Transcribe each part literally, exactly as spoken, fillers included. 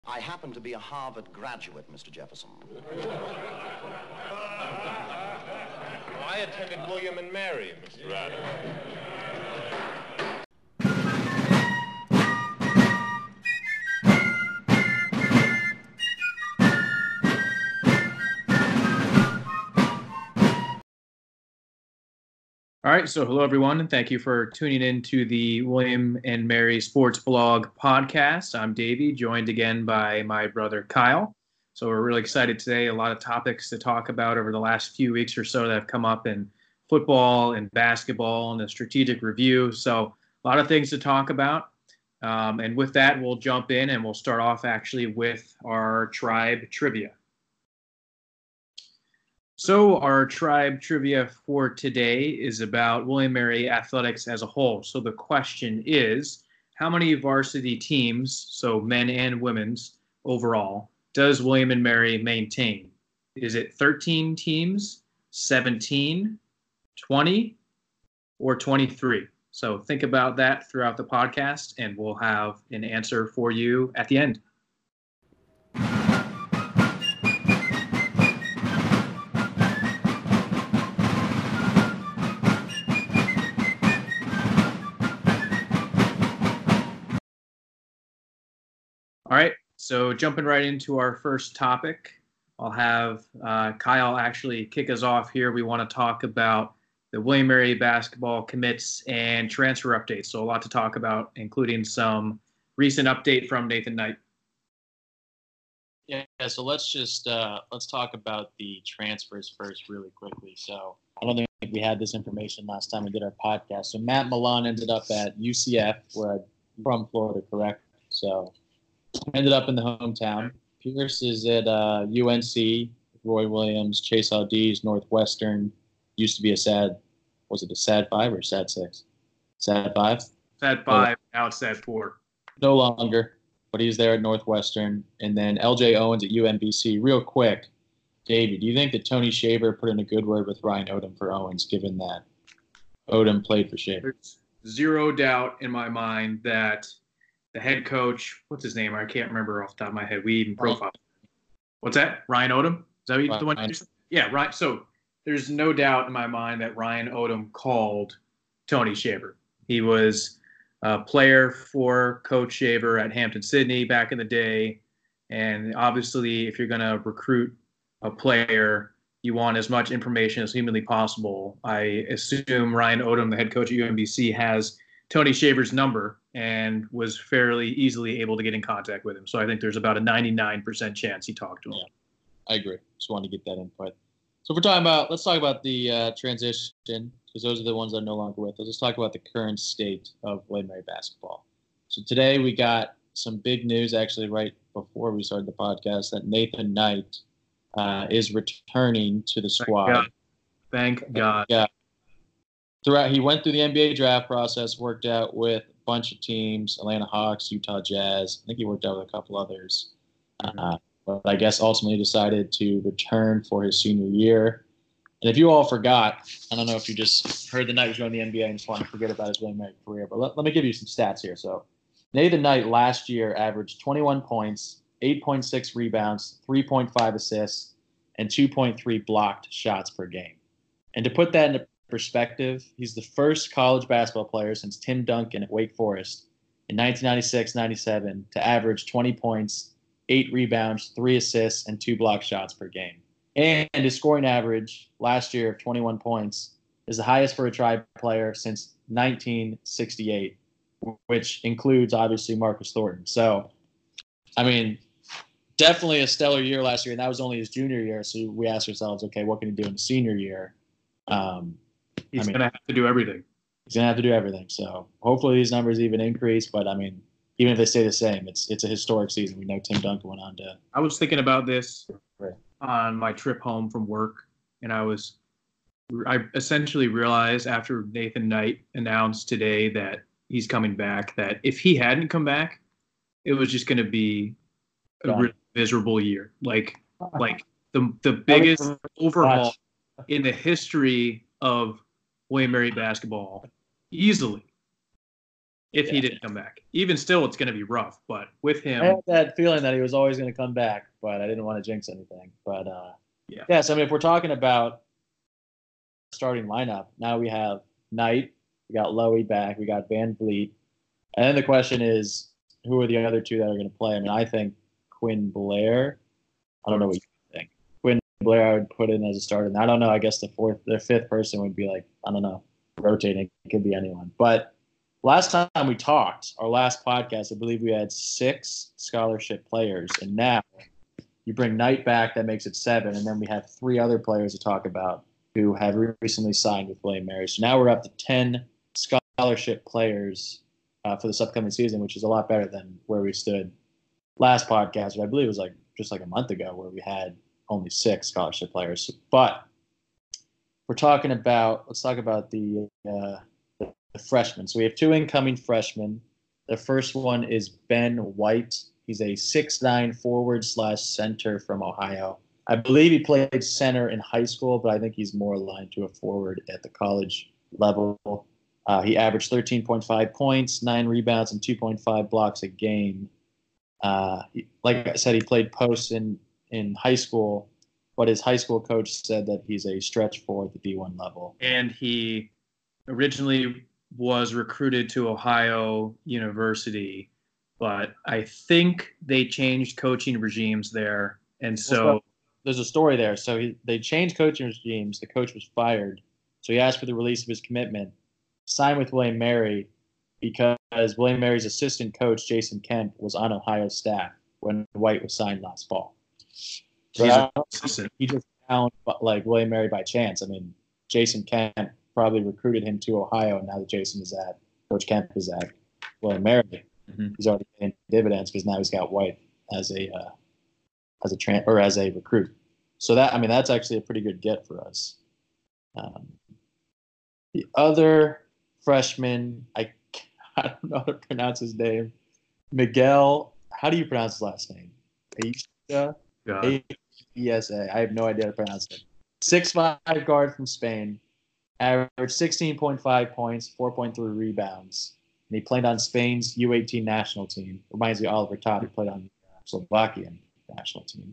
I happen to be a Harvard graduate, Mister Jefferson. I attended William and Mary, Mister Adams. All right, so hello everyone, and thank you for tuning in to the William and Mary Sports Blog podcast. I'm Davey, joined again by my brother Kyle. So we're really excited today. A lot of topics to talk about over the last few weeks or so that have come up in football and basketball and a strategic review. So a lot of things to talk about. Um, and with that, we'll jump in and we'll start off actually with our tribe trivia. So our tribe trivia for today is about William and Mary athletics as a whole. So the question is, how many varsity teams, so men and women's overall, does William and Mary maintain? Is it thirteen teams, seventeen, twenty, or twenty-three? So think about that throughout the podcast, and we'll have an answer for you at the end. All right, so jumping right into our first topic, I'll have uh, Kyle actually kick us off here. We want to talk about the William and Mary basketball commits and transfer updates. So a lot to talk about, including some recent update from Nathan Knight. Yeah, so let's just uh, let's talk about the transfers first really quickly. So I don't think we had this information last time we did our podcast. So Matt Milon ended up at U C F, where I'm from Florida, correct? So ended up in the hometown. Pierce is at uh, U N C, Roy Williams, Chase Aldis, Northwestern. Used to be a sad, was it a sad five or sad six? Sad five? Sad five, now it's sad four. No longer, but he's there at Northwestern. And then L J Owens at U M B C. Real quick, David, do you think that Tony Shaver put in a good word with Ryan Odom for Owens, given that Odom played for Shaver? There's zero doubt in my mind that the head coach, what's his name? I can't remember off the top of my head. We even profiled. What's that? Ryan Odom? Is that Ryan, the one? Ryan. Yeah, right. So there's no doubt in my mind that Ryan Odom called Tony Shaver. He was a player for Coach Shaver at Hampton-Sydney back in the day. And obviously, if you're going to recruit a player, you want as much information as humanly possible. I assume Ryan Odom, the head coach at U M B C, has Tony Shaver's number and was fairly easily able to get in contact with him. So I think there's about a ninety-nine percent chance he talked to him. Yeah, I agree. Just wanted to get that input. So if we're talking about, let's talk about the uh, transition, because those are the ones I'm no longer with. Let's just talk about the current state of William and Mary basketball. So today we got some big news, actually, right before we started the podcast, that Nathan Knight uh, is returning to the squad. Thank God. Thank God. Yeah. Throughout, he went through the N B A draft process, worked out with a bunch of teams, Atlanta Hawks, Utah Jazz. I think he worked out with a couple others. Uh, but I guess ultimately decided to return for his senior year. And if you all forgot, I don't know if you just heard the Knight was going to the N B A and just want to forget about his William and Mary career, but let, let me give you some stats here. So Nathan Knight last year averaged twenty-one points, eight point six rebounds, three point five assists, and two point three blocked shots per game. And to put that into perspective, he's the first college basketball player since Tim Duncan at Wake Forest in nineteen ninety-six ninety-seven to average twenty points, eight rebounds, three assists, and two block shots per game. And his scoring average last year of twenty-one points is the highest for a Tribe player since nineteen sixty-eight, which includes, obviously, Marcus Thornton. So, I mean, definitely a stellar year last year, and that was only his junior year. So we asked ourselves, okay, what can he do in the senior year? Um, He's I mean, going to have to do everything. He's going to have to do everything. So hopefully these numbers even increase. But, I mean, even if they stay the same, it's it's a historic season. We know Tim Duncan went on to – I was thinking about this Right. on my trip home from work, and I was – I essentially realized after Nathan Knight announced today that he's coming back that if he hadn't come back, it was just going to be a Done. really miserable year. Like, like the the biggest overhaul in the history of William and Mary basketball, easily. if Yeah. he didn't come back. Even still, it's going to be rough. But with him, I had that feeling that he was always going to come back, but I didn't want to jinx anything. But uh, Yeah. yeah, so I mean, if we're talking about starting lineup, now we have Knight, we got Lowy back, we got Van Vliet, and then the question is, who are the other two that are going to play? I mean, I think Quinn Blair. I don't know what you think. Quinn Blair, I would put in as a starter. And I don't know. I guess the fourth, the fifth person would be like, I don't know, rotating. It could be anyone. But last time we talked, our last podcast, I believe we had six scholarship players, and now you bring Knight back, that makes it seven, and then we have three other players to talk about who have recently signed with William Mary. So now we're up to ten scholarship players uh, for this upcoming season, which is a lot better than where we stood last podcast, which I believe was like just like a month ago, where we had only six scholarship players. But we're talking about, let's talk about the, uh, the, the freshmen. So we have two incoming freshmen. The first one is Ben White. He's a six nine forward slash center from Ohio. I believe he played center in high school, but I think he's more aligned to a forward at the college level. Uh, he averaged thirteen point five points, nine rebounds, and two point five blocks a game. Uh, he, like I said, he played post in, in high school, but his high school coach said that he's a stretch four at the D one level. And he originally was recruited to Ohio University, but I think they changed coaching regimes there. And so well, there's a story there. So he, they changed coaching regimes. The coach was fired. So he asked for the release of his commitment, signed with William Mary, because William Mary's assistant coach, Jason Kemp, was on Ohio's staff when White was signed last fall. So he's I an don't assistant. think he just found like William Mary by chance. I mean, Jason Kemp probably recruited him to Ohio, and now that Jason is at, Coach Kemp is at William Mary, Mhm. he's already getting dividends because now he's got White as a uh, as a tran- or as a recruit. So that, I mean, that's actually a pretty good get for us. Um, the other freshman, I I don't know how to pronounce his name. Miguel, how do you pronounce his last name? Aisha? God. A E S A. I have no idea how to pronounce it. six five guard from Spain. Averaged sixteen point five points, four point three rebounds. And he played on Spain's U eighteen national team. Reminds me of Oliver Todd, who played on the Slovakian national team.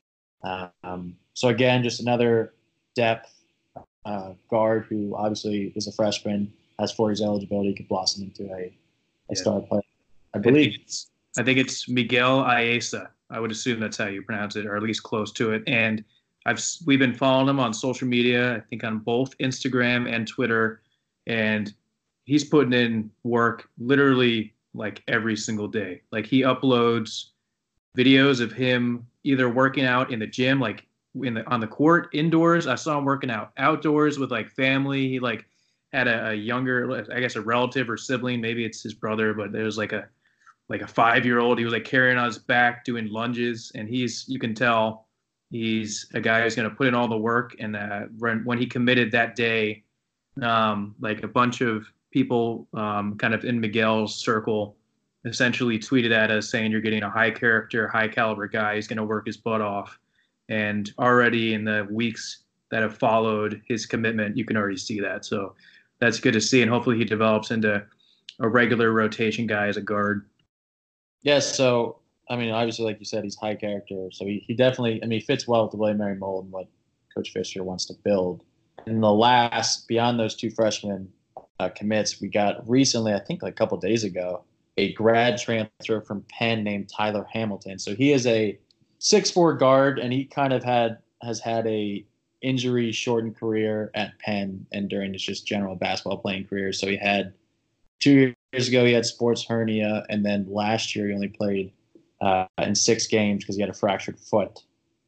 Um, so, again, just another depth uh, guard who obviously is a freshman, has four years eligibility, could blossom into a, a Yeah. star player. I I believe. think it's, I think it's Miguel Ayesa. I would assume that's how you pronounce it, or at least close to it. And I've we've been following him on social media, I think on both Instagram and Twitter, and he's putting in work literally like every single day. Like he uploads videos of him either working out in the gym, like in the on the court, indoors. I saw him working out outdoors with like family. He like had a, a younger, I guess a relative or sibling, maybe it's his brother, but there was like a like a five-year-old. He was like carrying on his back doing lunges, and he's, you can tell he's a guy who's going to put in all the work. And uh, when, when he committed that day, um, like a bunch of people um, kind of in Miguel's circle essentially tweeted at us saying, you're getting a high character, high caliber guy. He's going to work his butt off. And already in the weeks that have followed his commitment, you can already see that. So that's good to see. And hopefully he develops into a regular rotation guy as a guard. Yes, so I mean, obviously, like you said, he's high character, so he, he definitely, I mean, he fits well with the William Mary mold and what Coach Fisher wants to build. And the last, beyond those two freshmen uh, commits, we got recently, I think like a couple days ago, a grad transfer from Penn named Tyler Hamilton. So he is a six four guard, and he kind of had has had a injury shortened career at Penn and during his just general basketball playing career. So he had two years ago he had sports hernia, and then last year he only played uh, in six games because he had a fractured foot.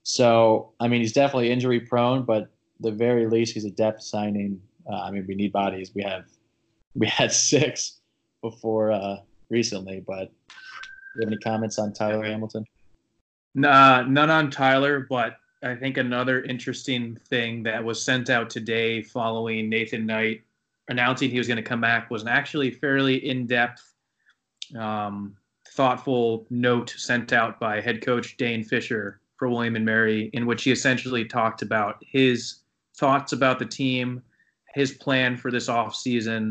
So I mean, he's definitely injury prone, but at the very least he's a depth signing. Uh, I mean, we need bodies. We have we had six before uh, recently, but do you have any comments on Tyler Hamilton? Nah, none on Tyler, but I think another interesting thing that was sent out today following Nathan Knight announcing he was going to come back was an actually fairly in-depth, um, thoughtful note sent out by head coach Dane Fisher for William and Mary, in which he essentially talked about his thoughts about the team, his plan for this offseason,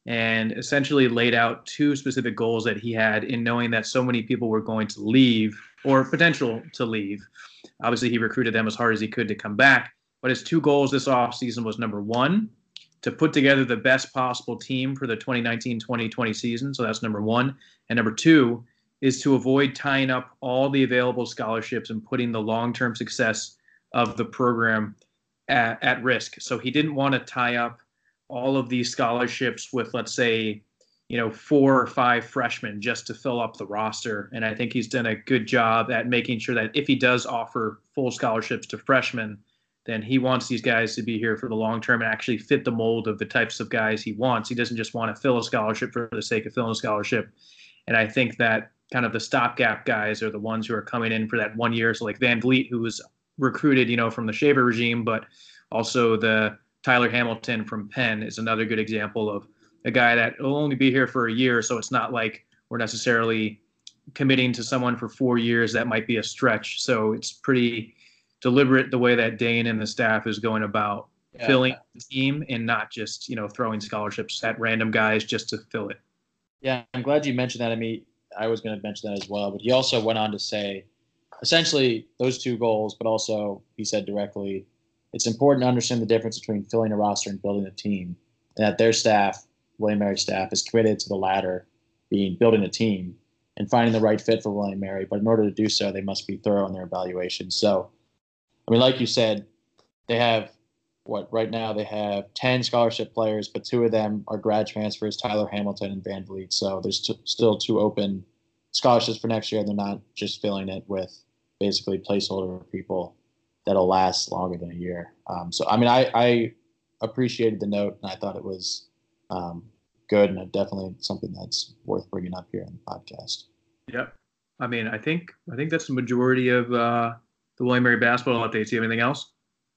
and essentially laid out two specific goals that he had in knowing that so many people were going to leave or potential to leave. Obviously, he recruited them as hard as he could to come back. But his two goals this offseason was, number one, to put together the best possible team for the twenty nineteen twenty twenty season. So that's number one. And number two is to avoid tying up all the available scholarships and putting the long-term success of the program at, at risk. So he didn't want to tie up all of these scholarships with, let's say, you know, four or five freshmen just to fill up the roster. And I think he's done a good job at making sure that if he does offer full scholarships to freshmen, then he wants these guys to be here for the long term and actually fit the mold of the types of guys he wants. He doesn't just want to fill a scholarship for the sake of filling a scholarship. And I think that kind of the stopgap guys are the ones who are coming in for that one year. So like Van Vliet, who was recruited, you know, from the Shaver regime, but also the Tyler Hamilton from Penn is another good example of a guy that will only be here for a year. So it's not like we're necessarily committing to someone for four years. That might be a stretch. So it's pretty deliberate the way that Dane and the staff is going about yeah. filling the team and not just, you know, throwing scholarships at random guys just to fill it. Yeah, I'm glad you mentioned that. I mean, I was going to mention that as well, but he also went on to say essentially those two goals, but also he said directly, it's important to understand the difference between filling a roster and building a team, and that their staff, William Mary staff, is committed to the latter, being building a team and finding the right fit for William Mary. But in order to do so, they must be thorough in their evaluation. So, I mean, like you said, they have what right now they have ten scholarship players, but two of them are grad transfers, Tyler Hamilton and Van Vliet. So there's t- still two open scholarships for next year, and they're not just filling it with basically placeholder people that'll last longer than a year. Um, so, I mean, I, I appreciated the note, and I thought it was um, good, and definitely something that's worth bringing up here in the podcast. Yep. I mean, I think I think that's the majority of uh, the William Mary basketball updates. Do you have anything else?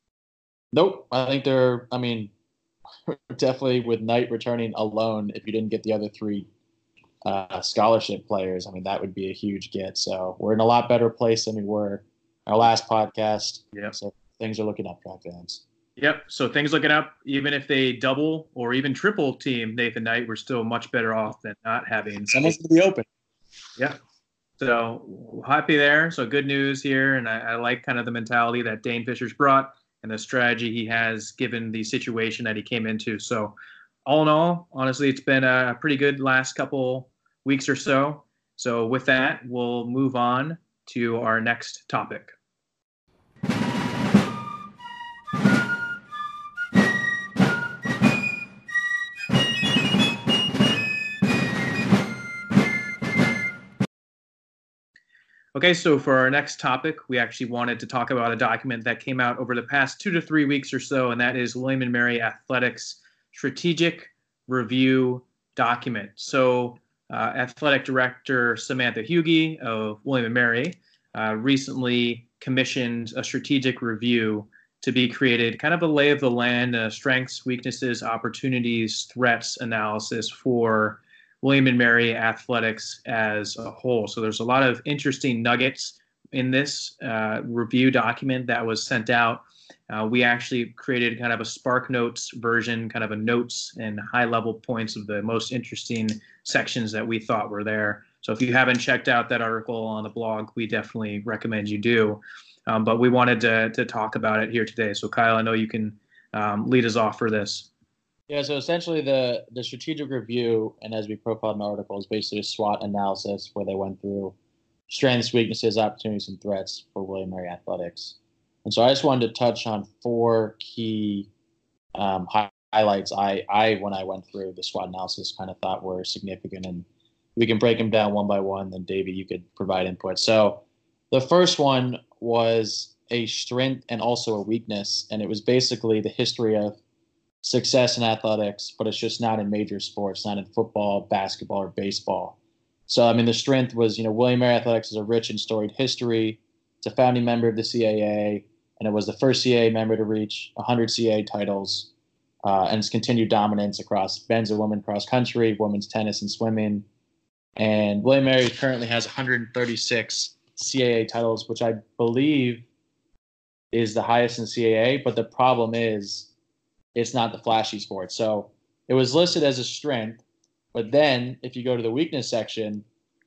Nope. I think they're, I mean, definitely with Knight returning alone, if you didn't get the other three uh, scholarship players, I mean, that would be a huge get. So we're in a lot better place than we were our last podcast. Yeah. So things are looking up, Track fans. Yep. So things looking up. Even if they double or even triple team Nathan Knight, we're still much better off than not having. Someone's going to be open. Yeah. So happy there. So good news here. And I, I like kind of the mentality that Dane Fisher's brought and the strategy he has given the situation that he came into. So all in all, honestly, it's been a pretty good last couple weeks or so. So with that, we'll move on to our next topic. Okay, so for our next topic, we actually wanted to talk about a document that came out over the past two to three weeks or so, and that is William and Mary Athletics Strategic Review Document. So uh, Athletic Director Samantha Hughey of William and Mary uh, recently commissioned a strategic review to be created, kind of a lay of the land, uh, strengths, weaknesses, opportunities, threats analysis for William and Mary Athletics as a whole. So there's a lot of interesting nuggets in this uh, review document that was sent out. Uh, we actually created kind of a Spark Notes version, kind of a notes and high-level points of the most interesting sections that we thought were there. So if you haven't checked out that article on the blog, we definitely recommend you do. Um, but we wanted to, to talk about it here today. So Kyle, I know you can um, lead us off for this. Yeah, so essentially the, the strategic review, and as we profiled in the article, is basically a SWOT analysis where they went through strengths, weaknesses, opportunities, and threats for William Mary Athletics. And so I just wanted to touch on four key um, hi- highlights I, I, when I went through the SWOT analysis, kind of thought were significant. And we can break them down one by one. Then, Davey, you could provide input. So the first one was a strength and also a weakness, and it was basically the history of success in athletics, but it's just not in major sports, not in football, basketball, or baseball. So, I mean, the strength was, you know, William Mary Athletics has a rich and storied history. It's a founding member of the C A A, and it was the first C A A member to reach one hundred C A A titles, uh, and its continued dominance across men's and women's cross country, women's tennis, and swimming. And William Mary currently has one hundred thirty-six C A A titles, which I believe is the highest in C A A, but the problem is it's not the flashy sport. So it was listed as a strength, but then if you go to the weakness section,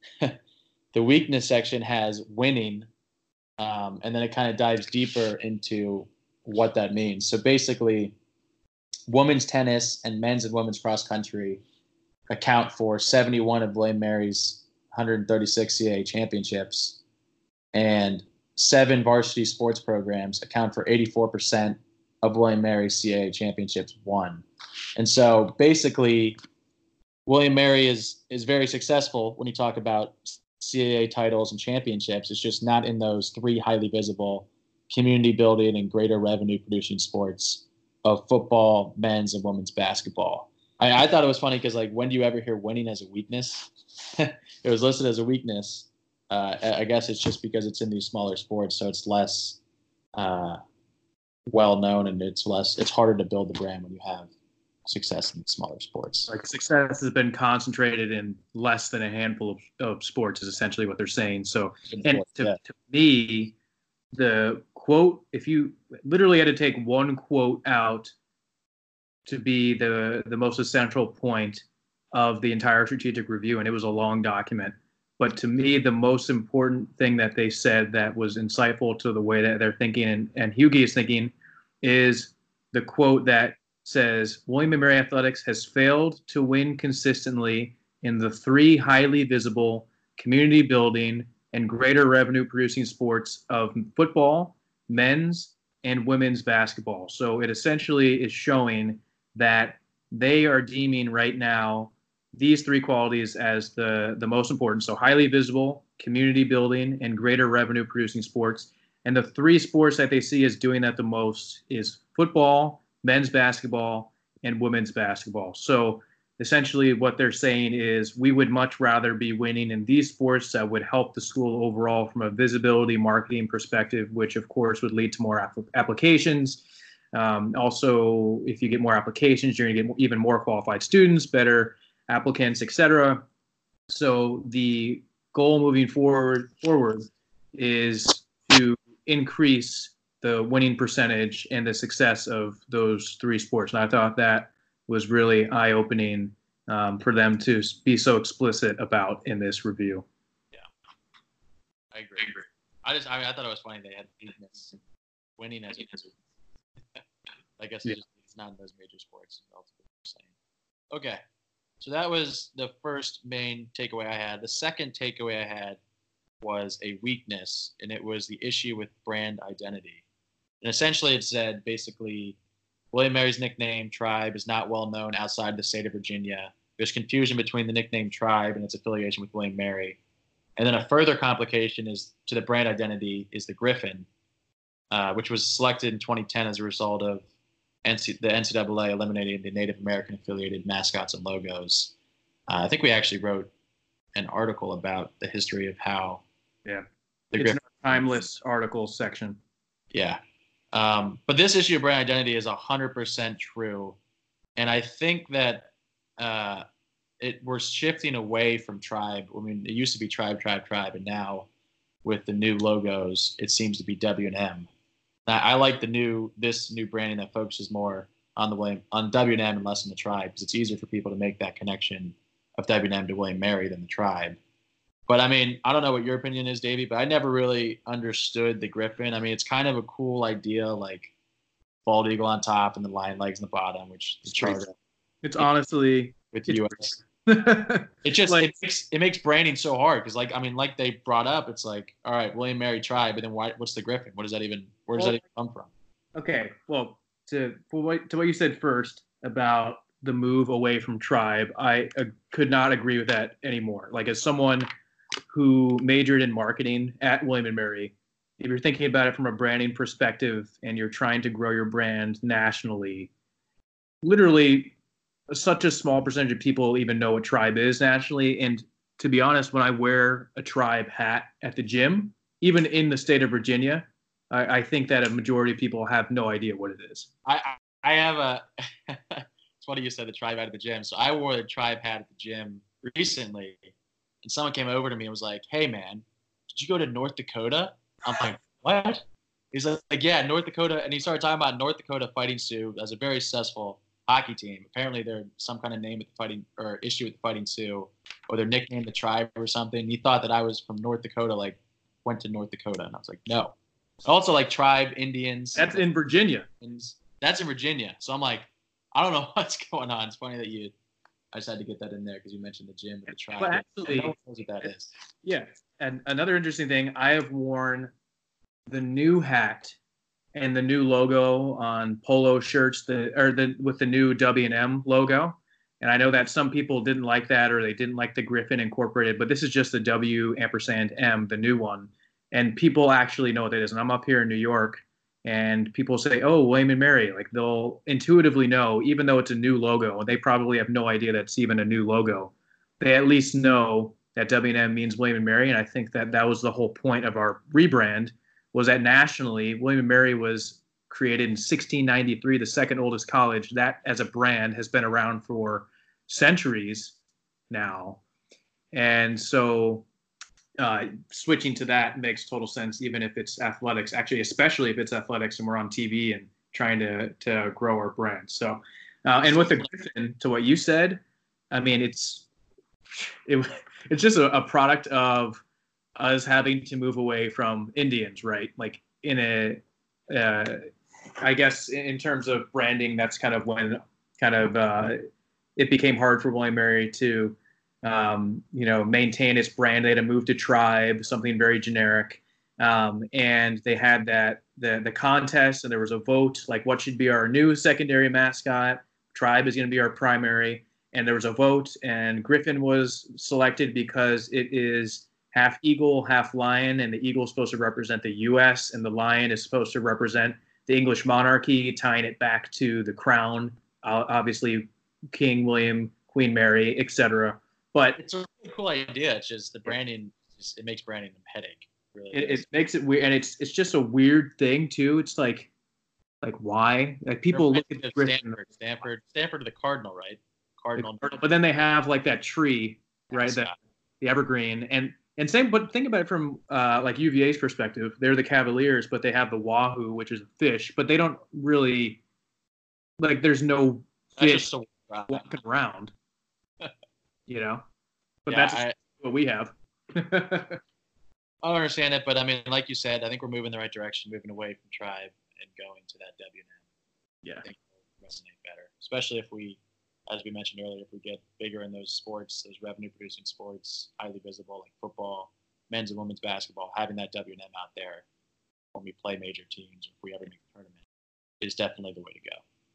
the weakness section has winning, um, and then it kind of dives deeper into what that means. So basically, women's tennis and men's and women's cross country account for seventy-one of William Mary's one hundred thirty-six C A A championships, and seven varsity sports programs account for eighty-four percent of William Mary's C A A championships won. And so basically, William Mary is is very successful when you talk about C A A titles and championships. It's just not in those three highly visible community building and greater revenue producing sports of football, men's, and women's basketball. I, I thought it was funny because, like, when do you ever hear winning as a weakness? It was listed as a weakness. Uh, I guess it's just because it's in these smaller sports, so it's less uh, well known, and it's less. It's harder to build the brand when you have success in smaller sports. Like, success has been concentrated in less than a handful of, of sports is essentially what they're saying. So, and to, yeah. to me, the quote, if you literally had to take one quote out to be the, the most essential point of the entire strategic review, and it was a long document, but to me, the most important thing that they said that was insightful to the way that they're thinking, and, and Hugie is thinking, is the quote that says, William and Mary Athletics has failed to win consistently in the three highly visible community building and greater revenue producing sports of football, men's, and women's basketball. So it essentially is showing that they are deeming right now these three qualities as the, the most important. So highly visible, community building, and greater revenue producing sports. And the three sports that they see as doing that the most is football, men's basketball, and women's basketball. So essentially what they're saying is we would much rather be winning in these sports that would help the school overall from a visibility marketing perspective, which of course would lead to more ap- applications. Um, also, if you get more applications, you're going to get even more qualified students, better applicants, et cetera. So the goal moving forward forward is to increase the winning percentage and the success of those three sports. And I thought that was really eye-opening um, for them to be so explicit about in this review. Yeah, I agree. I, agree. I just I, I thought it was funny they had weakness, winning as a I guess yeah. it's, just, it's not in those major sports. Okay, so that was the first main takeaway I had. The second takeaway I had was a weakness, and it was the issue with brand identity. And essentially it said, basically, William Mary's nickname, Tribe, is not well known outside the state of Virginia. There's confusion between the nickname Tribe and its affiliation with William Mary. And then a further complication is to the brand identity is the Griffin, uh, which was selected in twenty ten as a result of N C- the N C double A eliminating the Native American affiliated mascots and logos. Uh, I think we actually wrote an article about the history of how yeah, the it's Griffin a timeless article section. Yeah. Um, but this issue of brand identity is one hundred percent true. And I think that uh, it we're shifting away from Tribe. I mean, it used to be Tribe, Tribe, Tribe, and now with the new logos, it seems to be W and M. Now, I like the new this new branding that focuses more on the William, on W and M and less on the Tribe, because it's easier for people to make that connection of W and M to William Mary than the Tribe. But, I mean, I don't know what your opinion is, Davey, but I never really understood the Griffin. I mean, it's kind of a cool idea, like bald eagle on top and the lion legs on the bottom, which the charter. It's honestly with the it's U S. It just like, it makes it makes branding so hard because, like, I mean, like they brought up, it's like, all right, William Mary Tribe, but then why? What's the Griffin? What does that even? Where does well, that even come from? Okay, well, to for what, to what you said first about the move away from Tribe, I uh, could not agree with that anymore. Like, as someone who majored in marketing at William and Mary, if you're thinking about it from a branding perspective and you're trying to grow your brand nationally, literally such a small percentage of people even know what Tribe is nationally. And to be honest, when I wear a Tribe hat at the gym, even in the state of Virginia, I, I think that a majority of people have no idea what it is. I I have a – it's funny you said the Tribe hat at the gym. So I wore the Tribe hat at the gym recently. And someone came over to me and was like, hey, man, did you go to North Dakota? I'm like, what? He's like, yeah, North Dakota. And he started talking about North Dakota Fighting Sioux as a very successful hockey team. Apparently, they're some kind of name with the fighting or issue with the Fighting Sioux, or they're nicknamed the Tribe or something. He thought that I was from North Dakota, like went to North Dakota, and I was like, no. Also, like Tribe Indians. That's in Virginia. That's in Virginia. So I'm like, I don't know what's going on. It's funny that you. I just had to get that in there because you mentioned the gym and the Tribe. But actually, no one knows what that is. Yeah, and another interesting thing, I have worn the new hat and the new logo on polo shirts, the or the with the new W and M logo. And I know that some people didn't like that, or they didn't like the Griffin Incorporated, but this is just the W ampersand M, the new one. And people actually know what that is. And I'm up here in New York, and people say, oh, William and Mary. Like, they'll intuitively know, even though it's a new logo, and they probably have no idea that's even a new logo. They at least know that W and M means William and Mary. And I think that that was the whole point of our rebrand, was that nationally, William and Mary was created in sixteen ninety-three, the second oldest college. That, as a brand, has been around for centuries now. And so uh, switching to that makes total sense, even if it's athletics, actually, especially if it's athletics and we're on T V and trying to, to grow our brand. So, uh, and with the Griffin, to what you said, I mean, it's, it, it's just a, a product of us having to move away from Indians, right? Like in a, uh, I guess in terms of branding, that's kind of when kind of uh, it became hard for William and Mary to, um, you know, maintain its brand. They had to move to Tribe, something very generic. Um, and they had that, the, the contest, and there was a vote, like what should be our new secondary mascot. Tribe is going to be our primary. And there was a vote, and Griffin was selected because it is half eagle, half lion, and the eagle is supposed to represent the U S, and the lion is supposed to represent the English monarchy, tying it back to the crown, uh, obviously King William, Queen Mary, et cetera. But it's a really cool idea. It's just the branding, just, it makes branding a headache. Really, it, it makes it weird, and it's it's just a weird thing too. It's like, like why? Like people look at Griffin, Stanford, Stanford, Stanford to the Cardinal, right? Cardinal, but then they have like that tree, right? That the evergreen, and and same. But think about it from uh, like U V A's perspective. They're the Cavaliers, but they have the wahoo, which is a fish, but they don't really like. There's no fish so walking around, you know. But yeah, that's I, what we have. I don't understand it, but I mean, like you said, I think we're moving in the right direction, moving away from Tribe and going to that W and M. Yeah, I think it'll resonate better, especially if we, as we mentioned earlier, if we get bigger in those sports, those revenue-producing sports, highly visible, like football, men's and women's basketball, having that W and M out there when we play major teams, if we ever make the tournament, is definitely the way to go.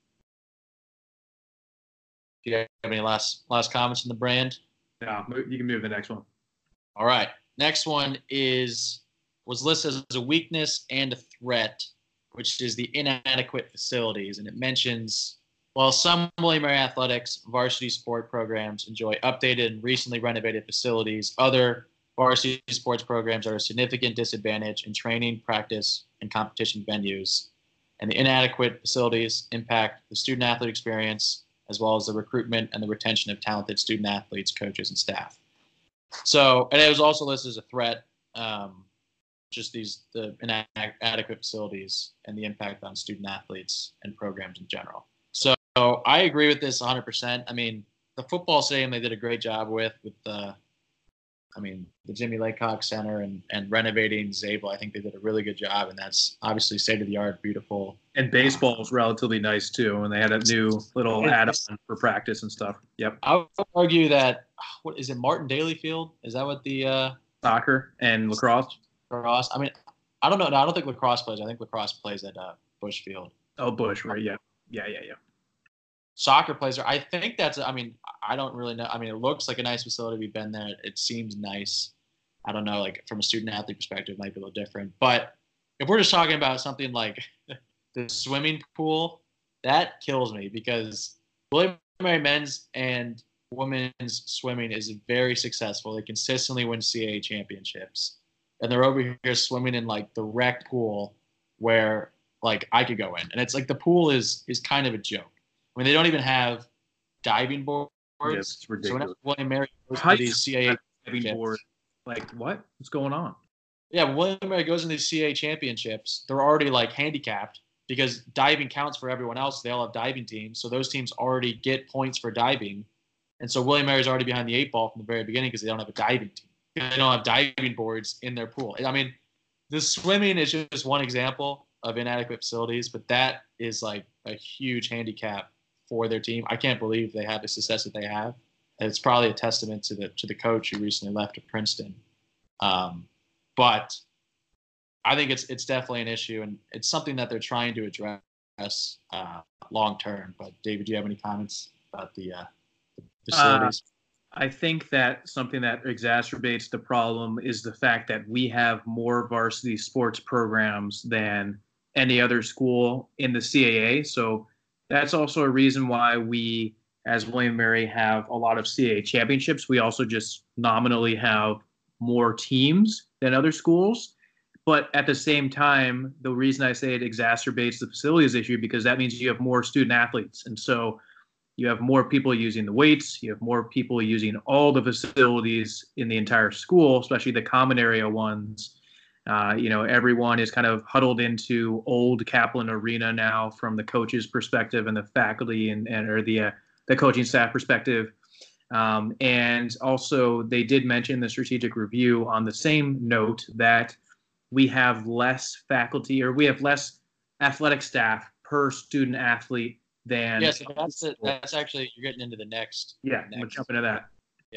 Do you have any last last comments on the brand? No, you can move to the next one. All right. Next one is was listed as a weakness and a threat, which is the inadequate facilities. And it mentions, while some William and Mary Athletics varsity sport programs enjoy updated and recently renovated facilities, other varsity sports programs are a significant disadvantage in training, practice, and competition venues. And the inadequate facilities impact the student-athlete experience, as well as the recruitment and the retention of talented student-athletes, coaches, and staff. So, and it was also listed as a threat, um, just these the inadequate facilities and the impact on student-athletes and programs in general. So I agree with this one hundred percent. I mean, the football stadium they did a great job with, with the, I mean, the Jimmy Laycock Center and, and renovating Zabel. I think they did a really good job, and that's obviously state-of-the-art, beautiful. And baseball was relatively nice, too, and they had a new little add-on for practice and stuff. Yep. I would argue that, what is it, Martin Daly Field? Is that what the uh, – Soccer and lacrosse? Lacrosse. I mean, I don't know. No, I don't think lacrosse plays. I think lacrosse plays at uh, Bush Field. Oh, Bush, right? Yeah. Yeah, yeah, yeah. Soccer plays there. I think that's, I mean, I don't really know. I mean, it looks like a nice facility. We've been there. It seems nice. I don't know, like from a student athlete perspective, it might be a little different. But if we're just talking about something like the swimming pool, that kills me because William and Mary men's and women's swimming is very successful. They consistently win C A A championships. And they're over here swimming in like the rec pool where like I could go in. And it's like the pool is is kind of a joke. I mean, they don't even have diving boards. Yeah, it's ridiculous. So William and Mary goes to these C A A diving board. Like, what? What's going on? Yeah, when William and Mary goes into these C A A championships, they're already like handicapped. because diving counts for everyone else. They all have diving teams. So those teams already get points for diving. And so William Mary's already behind the eight ball from the very beginning because they don't have a diving team. They don't have diving boards in their pool. I mean, the swimming is just one example of inadequate facilities, but that is like a huge handicap for their team. I can't believe they have the success that they have. And it's probably a testament to the to the coach who recently left to Princeton. Um, but I think it's it's definitely an issue, and it's something that they're trying to address uh, long term. But David, do you have any comments about the, uh, the facilities? Uh, I think that something that exacerbates the problem is the fact that we have more varsity sports programs than any other school in the C A A. So that's also a reason why we, as William and Mary, have a lot of C A A championships. We also just nominally have more teams than other schools. But at the same time, the reason I say it exacerbates the facilities issue, because that means you have more student athletes. And so you have more people using the weights, you have more people using all the facilities in the entire school, especially the common area ones. Uh, you know, everyone is kind of huddled into old Kaplan Arena now from the coach's perspective and the faculty and, and or the, uh, the coaching staff perspective. Um, and also they did mention the strategic review on the same note that we have less faculty, or we have less athletic staff per student athlete than. Yes, yeah, so that's it. That's actually, you're getting into the next. Yeah, next. I'm gonna jump into that. Yeah,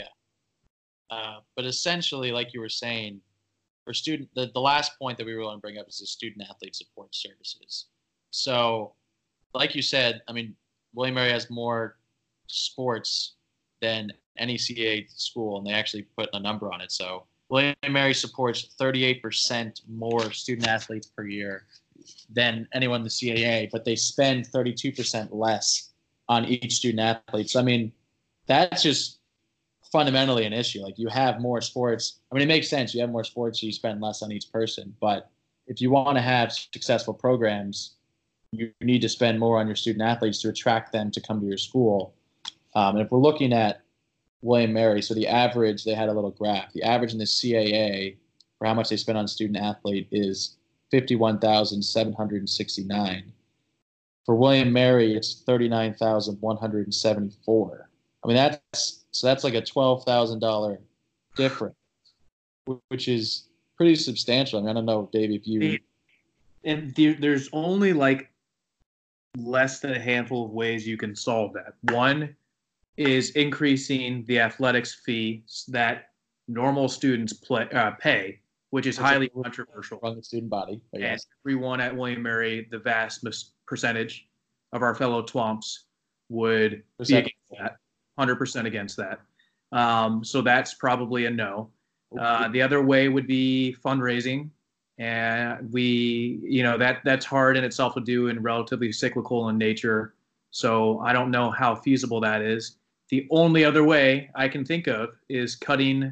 uh, but essentially, like you were saying, for student, the, the last point that we were going to bring up is the student athlete support services. So, like you said, I mean, William Mary has more sports than any C A A school, and they actually put a number on it. So William and Mary supports thirty-eight percent more student athletes per year than anyone in the C A A, but they spend thirty-two percent less on each student athlete. So, I mean, that's just fundamentally an issue. Like, you have more sports. I mean, it makes sense. You have more sports, so you spend less on each person. But if you want to have successful programs, you need to spend more on your student athletes to attract them to come to your school. Um, and if we're looking at William Mary, so the average, they had a little graph. The average in the C A A for how much they spend on student athlete is fifty-one thousand seven hundred sixty-nine. For William Mary, it's thirty-nine thousand one hundred seventy-four. I mean, that's so that's like a twelve thousand dollars difference, which is pretty substantial. I mean, I don't know, Dave, if you. And there's only like less than a handful of ways you can solve that. One is increasing the athletics fee that normal students play, uh, pay, which is highly controversial. From the student body. And Yes. everyone at William Mary, the vast percentage of our fellow Twomps would be against that, one hundred percent against that. Um, so that's probably a no. Uh, the other way would be fundraising. And we, you know, that that's hard in itself to do and relatively cyclical in nature. So I don't know how feasible that is. The only other way I can think of is cutting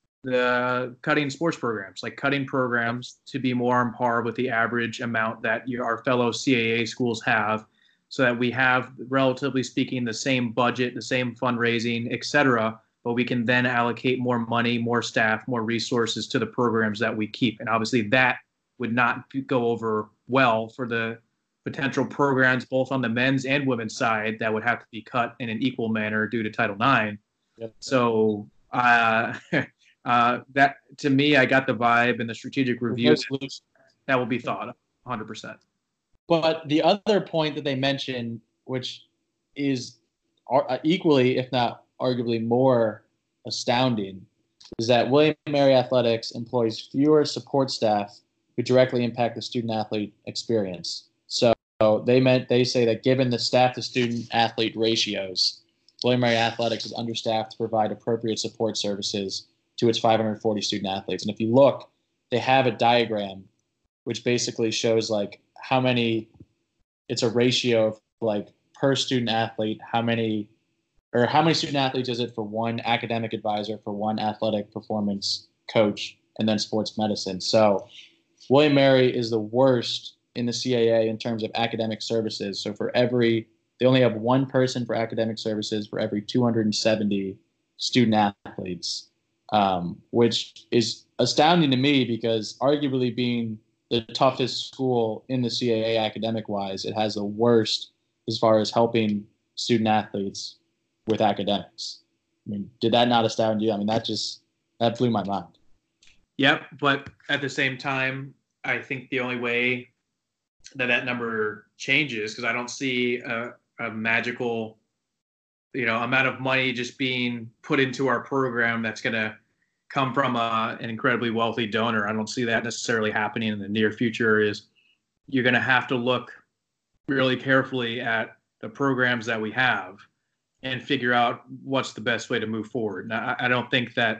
the cutting sports programs, like cutting programs to be more on par with the average amount that your, our fellow C A A schools have, so that we have, relatively speaking, the same budget, the same fundraising, et cetera, but we can then allocate more money, more staff, more resources to the programs that we keep. And obviously that would not go over well for the potential programs, both on the men's and women's side, that would have to be cut in an equal manner due to Title nine. Yep. So uh, uh, that, to me, I got the vibe in the strategic review that will be thought of one hundred percent. But the other point that they mentioned, which is equally, if not arguably more astounding, is that William and Mary Athletics employs fewer support staff who directly impact the student athlete experience. So they meant they say that given the staff to student athlete ratios, William and Mary Athletics is understaffed to provide appropriate support services to its five hundred forty student athletes. And if you look, they have a diagram which basically shows like how many, it's a ratio of like per student athlete, how many or how many student athletes is it for one academic advisor, for one athletic performance coach, and then sports medicine. So William Mary is the worst in the C A A in terms of academic services. So for every, they only have one person for academic services for every two hundred seventy student athletes, um, which is astounding to me because arguably being the toughest school in the C A A academic wise. It has the worst as far as helping student athletes with academics. I mean, did that not astound you? I mean, that just that blew my mind. Yep, but at the same time, I think the only way that that number changes, because I don't see a, a magical, you know, amount of money just being put into our program that's going to come from a, an incredibly wealthy donor. I don't see that necessarily happening in the near future. Is you're going to have to look really carefully at the programs that we have and figure out what's the best way to move forward. Now, I, I don't think that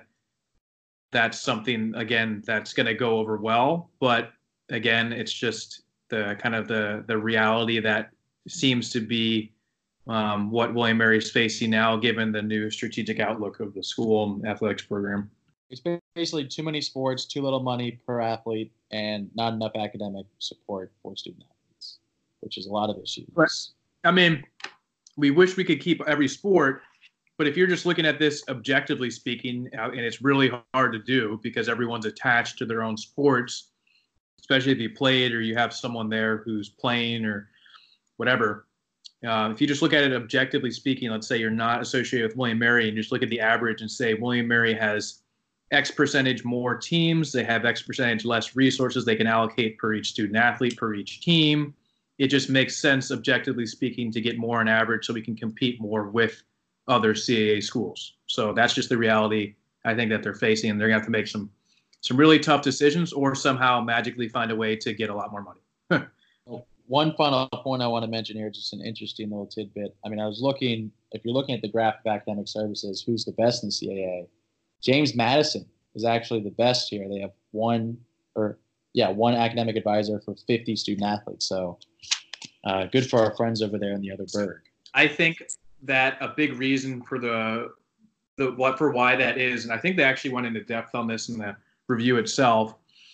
that's something, again, that's going to go over well, but again, it's just the kind of the the reality that seems to be um, what William Mary is facing now, given the new strategic outlook of the school and athletics program. It's basically too many sports, too little money per athlete, and not enough academic support for student athletes, which is a lot of issues. Right. I mean, we wish we could keep every sport, but if you're just looking at this objectively speaking, uh, and it's really hard to do because everyone's attached to their own sports, especially if you played or you have someone there who's playing or whatever. Uh, if you just look at it objectively speaking, let's say you're not associated with William Mary and you just look at the average and say William Mary has X percentage more teams, they have X percentage less resources they can allocate per each student athlete, per each team. It just makes sense, objectively speaking, to get more on average so we can compete more with other C A A schools. So that's just the reality I think that they're facing. And they're going to have to make some some really tough decisions or somehow magically find a way to get a lot more money. Well, one final point I want to mention here, just an interesting little tidbit. I mean, I was looking, if you're looking at the graph of academic services, who's the best in C A A? James Madison is actually the best here. They have one, or yeah, one academic advisor for fifty student athletes. So uh, good for our friends over there in the other burg. I think that a big reason for the the what for why that is, and I think they actually went into depth on this in the review itself,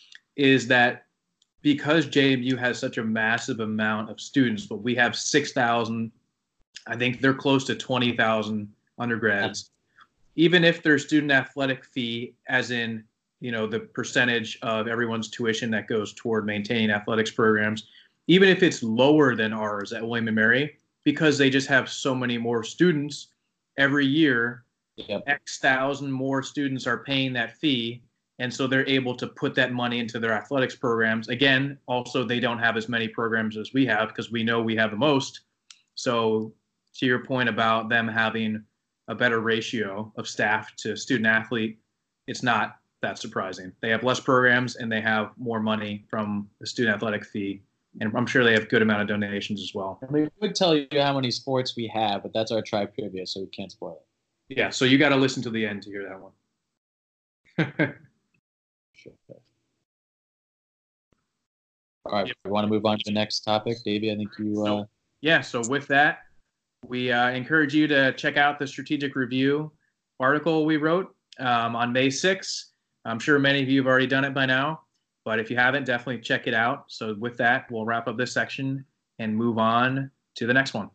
is that because J M U has such a massive amount of students, but we have six thousand, I think they're close to twenty thousand undergrads. Even if their student athletic fee, as in, you know, the percentage of everyone's tuition that goes toward maintaining athletics programs, even if it's lower than ours at William and Mary, because they just have so many more students every year, yep. X thousand more students are paying that fee. And so they're able to put that money into their athletics programs. Again, also, they don't have as many programs as we have because we know we have the most. So to your point about them having a better ratio of staff to student athlete, it's not that surprising. They have less programs and they have more money from the student athletic fee. And I'm sure they have a good amount of donations as well. And we would tell you how many sports we have, but that's our tribe trivia, so we can't spoil it. Yeah, so you got to listen to the end to hear that one. Sure. All right, yep. We want to move on to the next topic. Davey, I think you... Uh... Yeah, so with that, we uh, encourage you to check out the strategic review article we wrote um, on May sixth. I'm sure many of you have already done it by now, but if you haven't, definitely check it out. So with that, we'll wrap up this section and move on to the next one.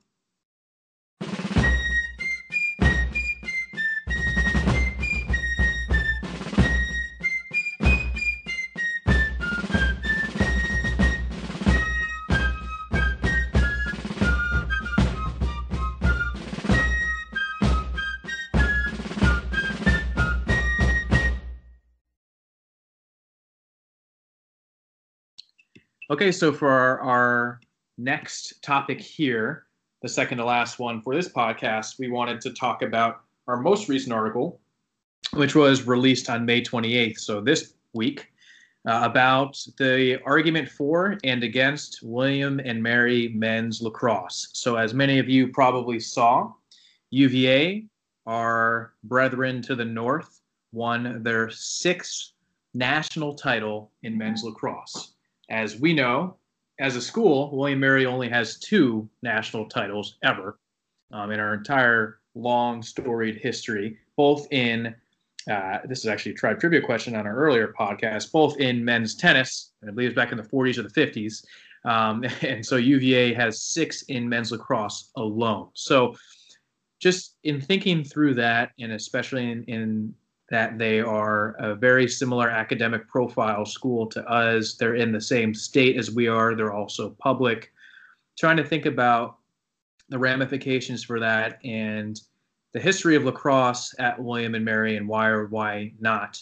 Okay, so for our, our next topic here, the second to last one for this podcast, we wanted to talk about our most recent article, which was released on May twenty-eighth, so this week, uh, about the argument for and against William and Mary men's lacrosse. So as many of you probably saw, U V A, our brethren to the north, won their sixth national title in men's lacrosse. As we know, as a school, William Mary only has two national titles ever um, in our entire long, storied history, both in, uh, this is actually a tribe trivia question on our earlier podcast, both in men's tennis, I believe it's back in the forties or the fifties. Um, and so U V A has six in men's lacrosse alone. So just in thinking through that, and especially in, in that they are a very similar academic profile school to us. They're in the same state as we are. They're also public. Trying to think about the ramifications for that and the history of lacrosse at William and Mary and why or why not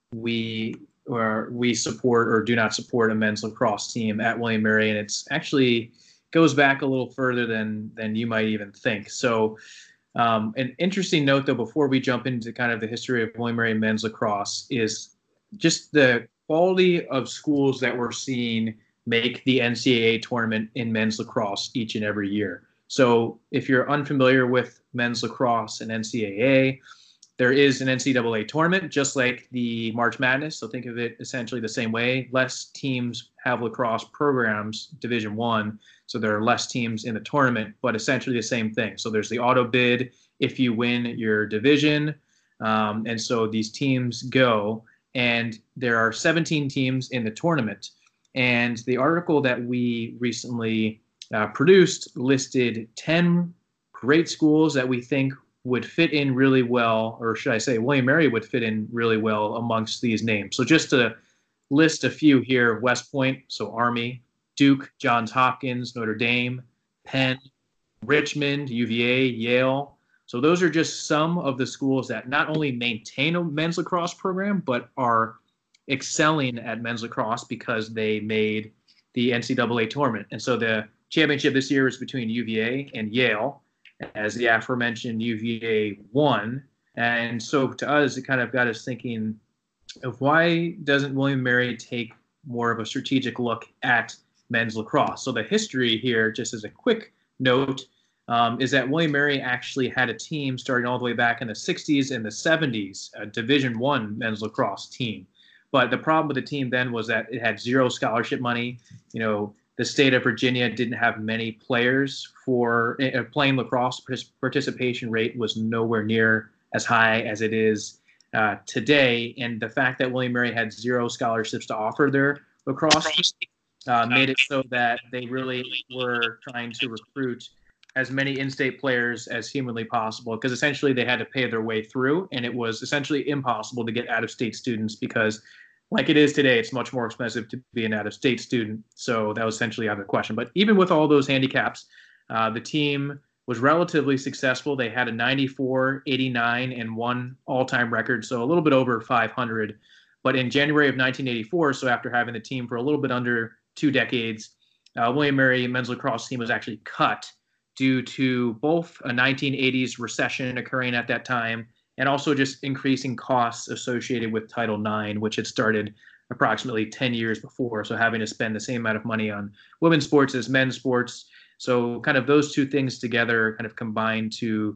we or we support or do not support a men's lacrosse team at William and Mary. And it's actually goes back a little further than than you might even think. So um, an interesting note, though, before we jump into kind of the history of William and Mary men's lacrosse is just the quality of schools that we're seeing make the N C double A tournament in men's lacrosse each and every year. So if you're unfamiliar with men's lacrosse and N C double A, there is an N C double A tournament, just like the March Madness. So think of it essentially the same way. Less teams have lacrosse programs, Division One, so there are less teams in the tournament, but essentially the same thing. So there's the auto bid if you win your division, um, and so these teams go, and there are seventeen teams in the tournament. And the article that we recently Uh, produced listed ten great schools that we think would fit in really well, or should I say William and Mary would fit in really well amongst these names. So just to list a few here: West Point, so Army, Duke, Johns Hopkins, Notre Dame, Penn, Richmond, U V A, Yale. So those are just some of the schools that not only maintain a men's lacrosse program, but are excelling at men's lacrosse because they made the N C double A tournament. And so the championship this year is between U V A and Yale, as the aforementioned U V A won. And so to us, it kind of got us thinking of why doesn't William and Mary take more of a strategic look at men's lacrosse? So the history here, just as a quick note, um, is that William and Mary actually had a team starting all the way back in the sixties and the seventies, a Division One men's lacrosse team. But the problem with the team then was that it had zero scholarship money. You know, the state of Virginia didn't have many players for uh, playing lacrosse. Participation rate was nowhere near as high as it is uh, today. And the fact that William and Mary had zero scholarships to offer their lacrosse uh, made it so that they really were trying to recruit as many in-state players as humanly possible, because essentially they had to pay their way through, and it was essentially impossible to get out-of-state students because, like it is today, it's much more expensive to be an out-of-state student. So that was essentially out of the question. But even with all those handicaps, uh, the team was relatively successful. They had a ninety-four, eighty-nine, and one all-time record, so a little bit over five hundred. But in January of nineteen eighty-four, so after having the team for a little bit under two decades, uh, William and Mary men's lacrosse team was actually cut due to both a nineteen eighties recession occurring at that time and also just increasing costs associated with Title nine, which had started approximately ten years before. So having to spend the same amount of money on women's sports as men's sports. So kind of those two things together kind of combined to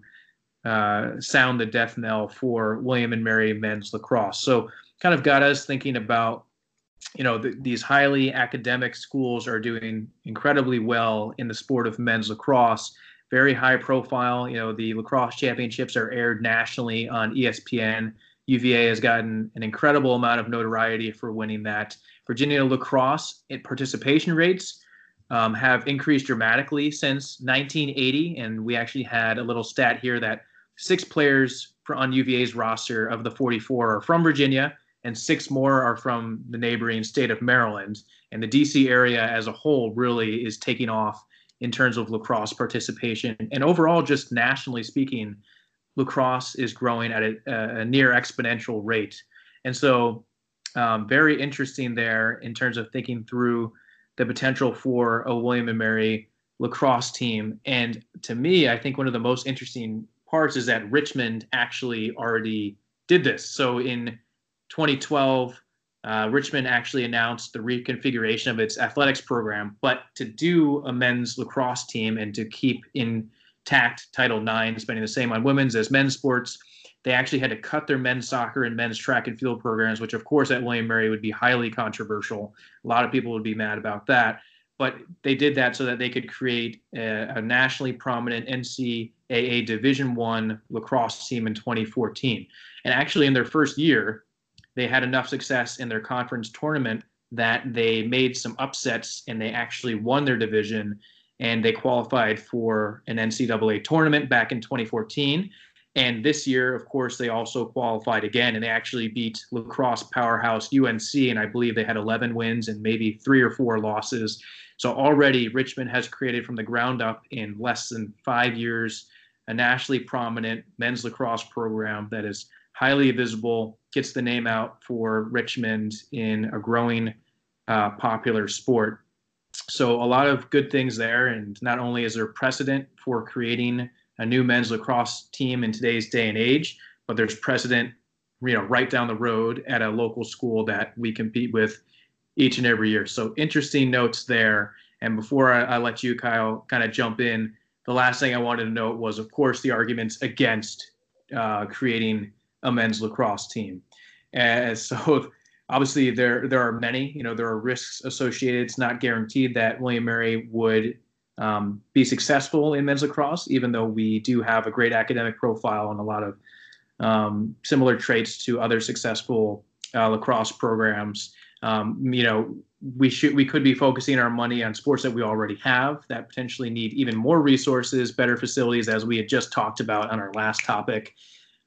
uh, sound the death knell for William and Mary men's lacrosse. So kind of got us thinking about, you know, th- these highly academic schools are doing incredibly well in the sport of men's lacrosse. Very high profile. You know, the lacrosse championships are aired nationally on E S P N. U V A has gotten an incredible amount of notoriety for winning that. Virginia lacrosse participation rates um, have increased dramatically since nineteen eighty, and we actually had a little stat here that six players for, on U V A's roster of the forty-four are from Virginia, and six more are from the neighboring state of Maryland. And the D C area as a whole really is taking off in terms of lacrosse participation. And overall, just nationally speaking, lacrosse is growing at a, a near exponential rate. And so um, very interesting there in terms of thinking through the potential for a William and Mary lacrosse team. And to me, I think one of the most interesting parts is that Richmond actually already did this. So in twenty twelve, Uh, Richmond actually announced the reconfiguration of its athletics program, but to do a men's lacrosse team and to keep intact Title nine, spending the same on women's as men's sports, they actually had to cut their men's soccer and men's track and field programs, which of course at William and Mary would be highly controversial. A lot of people would be mad about that, but they did that so that they could create a, a nationally prominent N C double A Division One lacrosse team in twenty fourteen. And actually in their first year, they had enough success in their conference tournament that they made some upsets and they actually won their division, and they qualified for an N C double A tournament back in twenty fourteen. And this year, of course, they also qualified again, and they actually beat lacrosse powerhouse U N C, and I believe they had eleven wins and maybe three or four losses. So already Richmond has created from the ground up in less than five years a nationally prominent men's lacrosse program that is highly visible, gets the name out for Richmond in a growing uh, popular sport. So a lot of good things there, and not only is there precedent for creating a new men's lacrosse team in today's day and age, but there's precedent, you know, right down the road at a local school that we compete with each and every year. So interesting notes there. And before I, I let you, Kyle, kind of jump in, the last thing I wanted to note was, of course, the arguments against uh, creating a men's lacrosse team. And so obviously there there are many, you know, there are risks associated. It's not guaranteed that William and Mary would um, be successful in men's lacrosse, even though we do have a great academic profile and a lot of um, similar traits to other successful uh, lacrosse programs. Um, you know, we should we could be focusing our money on sports that we already have that potentially need even more resources, better facilities, as we had just talked about on our last topic,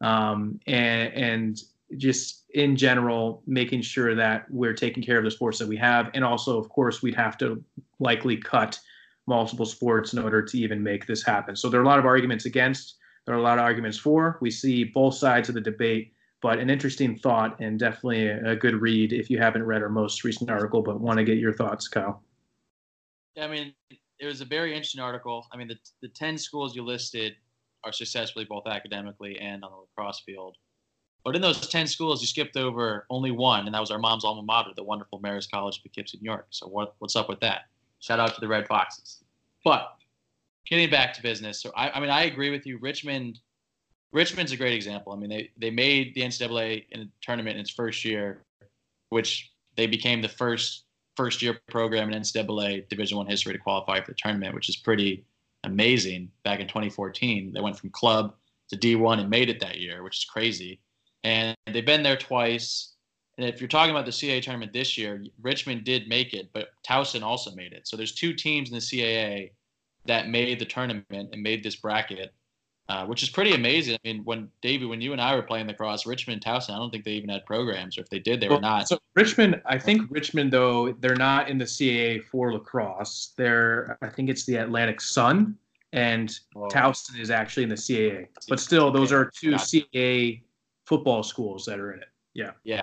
um, and, and just in general, making sure that we're taking care of the sports that we have. And also, of course, we'd have to likely cut multiple sports in order to even make this happen. So there are a lot of arguments against, there are a lot of arguments for. We see both sides of the debate, but an interesting thought and definitely a, a good read if you haven't read our most recent article, but want to get your thoughts, Kyle. Yeah, I mean, it was a very interesting article. I mean, the, the ten schools you listed are successfully both academically and on the lacrosse field. But in those ten schools, you skipped over only one, and that was our mom's alma mater, the wonderful Marist College of Poughkeepsie, New York. So what, what's up with that? Shout out to the Red Foxes. But getting back to business, so I, I mean, I agree with you. Richmond, Richmond's a great example. I mean, they, they made the N C double A in a tournament in its first year, which they became the first first year program in N C double A Division One history to qualify for the tournament, which is pretty amazing. Back in twenty fourteen, they went from club to D one and made it that year, which is crazy. And they've been there twice. And if you're talking about the C A A tournament this year, Richmond did make it, but Towson also made it. So there's two teams in the C A A that made the tournament and made this bracket, uh, which is pretty amazing. I mean, when David, when you and I were playing lacrosse, Richmond and Towson, I don't think they even had programs, or if they did, they well, were not. So Richmond, I think Richmond, though, they're not in the C A A for lacrosse. They're, I think it's the Atlantic Sun, and Whoa. Towson is actually in the C A A. But still, those are two C A A football schools that are in it. Yeah. Yeah.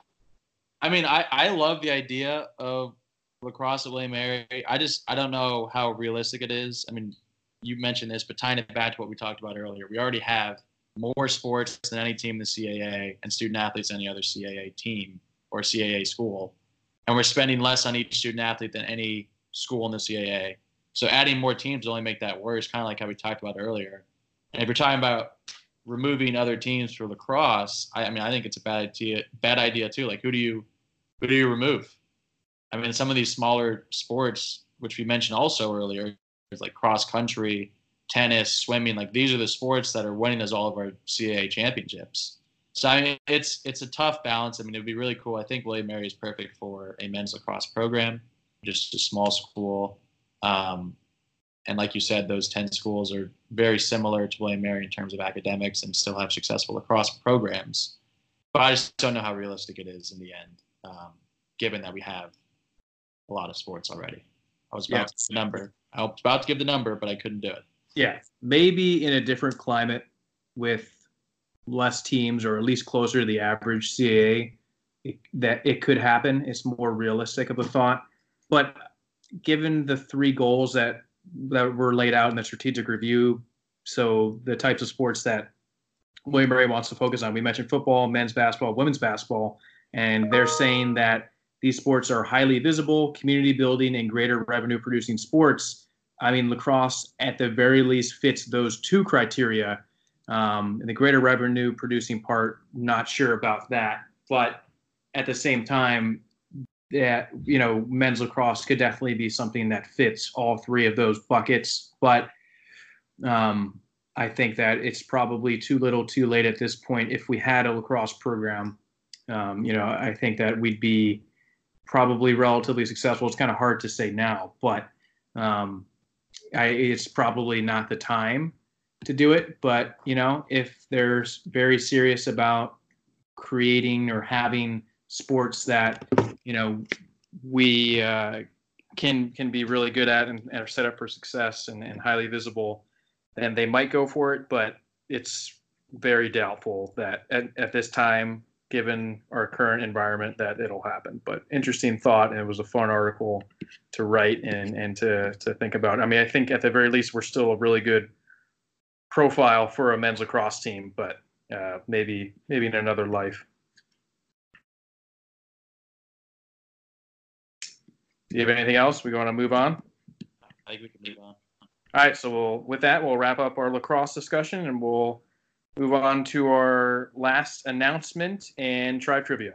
I mean, I, I love the idea of lacrosse at William and Mary. I just, I don't know how realistic it is. I mean, you mentioned this, but tying it back to what we talked about earlier, we already have more sports than any team in the C A A and student athletes than any other C A A team or C A A school. And we're spending less on each student athlete than any school in the C A A. So adding more teams will only make that worse, kind of like how we talked about earlier. And if you're talking about removing other teams for lacrosse, I, I mean, I think it's a bad idea, bad idea too. Like, who do you, who do you remove? I mean, some of these smaller sports, which we mentioned also earlier, is like cross country, tennis, swimming. Like, these are the sports that are winning us all of our C A A championships. So I mean, it's it's a tough balance. I mean, it'd be really cool. I think William and Mary is perfect for a men's lacrosse program, just a small school. Um, and like you said, those ten schools are very similar to William and Mary in terms of academics and still have successful lacrosse programs. But I just don't know how realistic it is in the end, um, given that we have a lot of sports already. I was about yeah. to give the number. I was about to give the number, but I couldn't do it. Yeah, maybe in a different climate with less teams, or at least closer to the average C A A, it, that it could happen. It's more realistic of a thought. But given the three goals that that were laid out in the strategic review, so the types of sports that William and Mary wants to focus on, we mentioned football, men's basketball, women's basketball, and they're saying that these sports are highly visible, community building, and greater revenue producing sports. I mean, lacrosse at the very least fits those two criteria. Um, and the greater revenue producing part, not sure about that. But at the same time, that, you know, men's lacrosse could definitely be something that fits all three of those buckets. But um, I think that it's probably too little too late at this point. If we had a lacrosse program, um, you know, I think that we'd be probably relatively successful. It's kind of hard to say now, but um, I, it's probably not the time. to do it. But, you know, if they're very serious about creating or having sports that, you know, we uh, can can be really good at and, and are set up for success and, and highly visible, then they might go for it. But it's very doubtful that at, at this time, given our current environment, that it'll happen. But interesting thought, and it was a fun article to write and, and to, to think about. I mean, I think at the very least, we're still a really good profile for a men's lacrosse team, but uh, maybe maybe in another life. Do you have anything else? We want to move on? I think we can move on. All right, so we'll, with that, we'll wrap up our lacrosse discussion, and we'll move on to our last announcement and Tribe Trivia.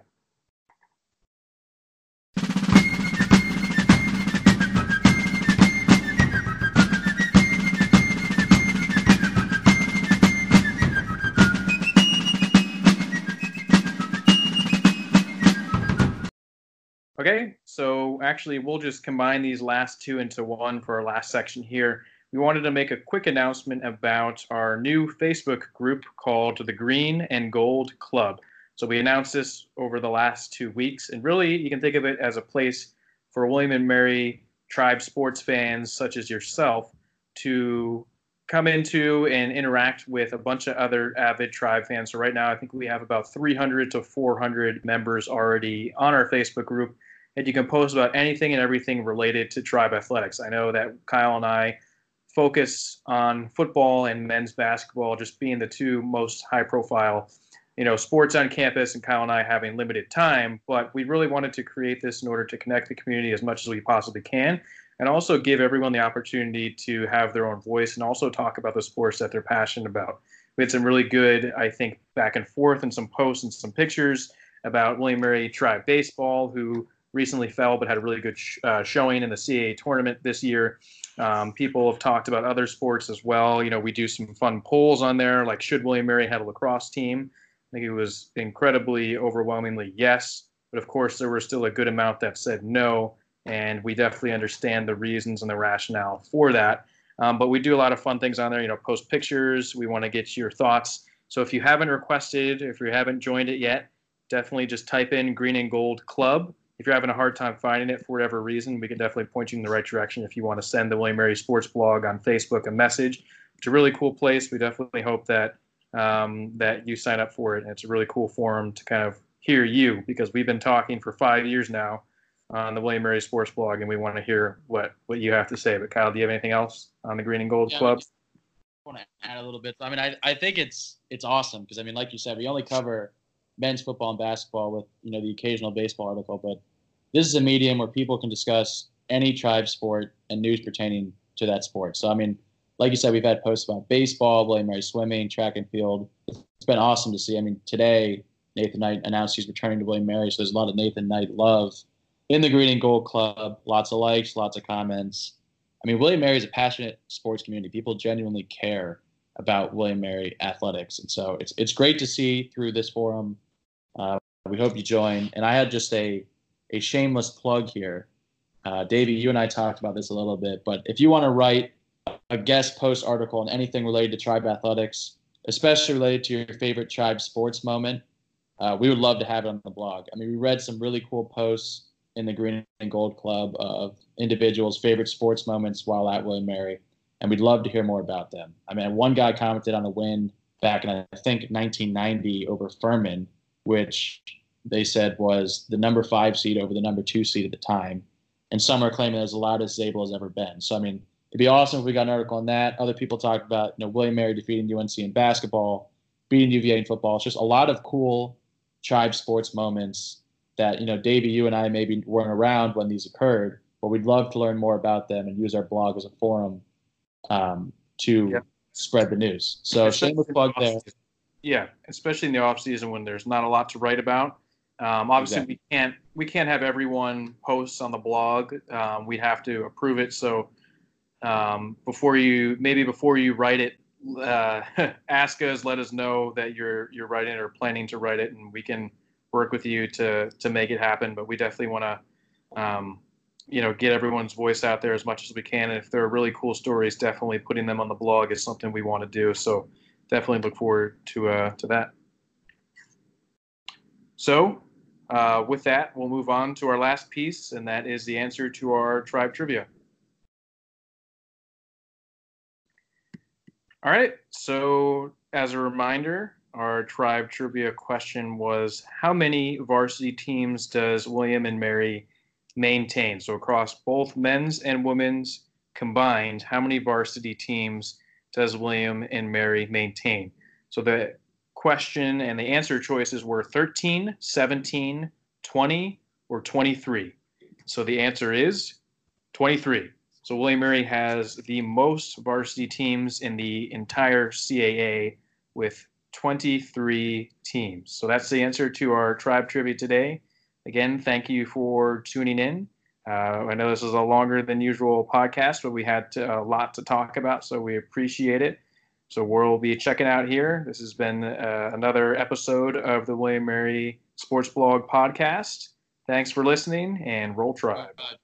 Okay, so actually we'll just combine these last two into one for our last section here. We wanted to make a quick announcement about our new Facebook group called the Green and Gold Club. So we announced this over the last two weeks, and really you can think of it as a place for William and Mary Tribe sports fans such as yourself to come into and interact with a bunch of other avid Tribe fans. So right now I think we have about three hundred to four hundred members already on our Facebook group, and you can post about anything and everything related to Tribe athletics. I know that Kyle and I focus on football and men's basketball just being the two most high profile, you know, sports on campus, and Kyle and I having limited time, but we really wanted to create this in order to connect the community as much as we possibly can, and also give everyone the opportunity to have their own voice and also talk about the sports that they're passionate about. We had some really good, I think, back and forth and some posts and some pictures about William and Mary Tribe baseball, who recently fell but had a really good sh- uh, showing in the C A A tournament this year. Um, people have talked about other sports as well. You know, we do some fun polls on there, like should William and Mary have a lacrosse team? I think it was incredibly overwhelmingly yes, but of course there were still a good amount that said no, and we definitely understand the reasons and the rationale for that. Um, but we do a lot of fun things on there, you know, post pictures. We want to get your thoughts. So if you haven't requested, if you haven't joined it yet, definitely just type in Green and Gold Club. If you're having a hard time finding it for whatever reason, we can definitely point you in the right direction if you want to send the William and Mary Sports Blog on Facebook a message. It's a really cool place. We definitely hope that um, that you sign up for it. And it's a really cool forum to kind of hear you, because we've been talking for five years now on the William and Mary Sports Blog, and we want to hear what, what you have to say. But Kyle, do you have anything else on the Green and Gold yeah, Club? I want to add a little bit. I mean, I, I think it's it's awesome because, I mean, like you said, we only cover men's football and basketball with, you know, the occasional baseball article, but this is a medium where people can discuss any Tribe sport and news pertaining to that sport. So, I mean, like you said, we've had posts about baseball, William and Mary swimming, track and field. It's been awesome to see. I mean, today, Nathan Knight announced he's returning to William and Mary, so there's a lot of Nathan Knight love in the Green and Gold Club. Lots of likes, lots of comments. I mean, William and Mary is a passionate sports community. People genuinely care about William and Mary athletics. And so it's it's great to see through this forum. Uh, we hope you join. And I had just a a shameless plug here. Uh, Davey, you and I talked about this a little bit, but if you want to write a guest post article on anything related to Tribe athletics, especially related to your favorite Tribe sports moment, uh, we would love to have it on the blog. I mean, we read some really cool posts in the Green and Gold Club of individuals' favorite sports moments while at William and Mary, and we'd love to hear more about them. I mean, one guy commented on a win back in, I think, nineteen ninety over Furman, which they said was the number five seed over the number two seed at the time. And some are claiming it was the loudest Zabel has ever been. So, I mean, it'd be awesome if we got an article on that. Other people talked about, you know, William and Mary defeating U N C in basketball, beating U V A in football. It's just a lot of cool Tribe sports moments that, you know, Davey, you and I maybe weren't around when these occurred, but we'd love to learn more about them and use our blog as a forum um, to Yep. spread the news. So shameless plug there. Yeah, especially in the off season when there's not a lot to write about. Um, obviously, Exactly. we can't we can't have everyone post on the blog. Um, we have to approve it. So um, before you maybe before you write it, uh, ask us, let us know that you're you're writing it or planning to write it, and we can work with you to to make it happen. But we definitely want to um, you know, get everyone's voice out there as much as we can. And if there are really cool stories, definitely putting them on the blog is something we want to do. So definitely look forward to uh, to that. So uh, with that, we'll move on to our last piece, and that is the answer to our tribe trivia. All right. So as a reminder, our tribe trivia question was, how many varsity teams does William and Mary maintain? So across both men's and women's combined, how many varsity teams does William and Mary maintain? So the question and the answer choices were thirteen, seventeen, twenty, or twenty-three. So the answer is twenty-three. So William and Mary has the most varsity teams in the entire C A A with twenty-three teams. So that's the answer to our tribe trivia today. Again, thank you for tuning in. Uh, I know this is a longer than usual podcast, but we had to, a lot to talk about, so we appreciate it. So we'll be checking out here. This has been uh, another episode of the William and Mary Sports Blog podcast. Thanks for listening, and roll tribe.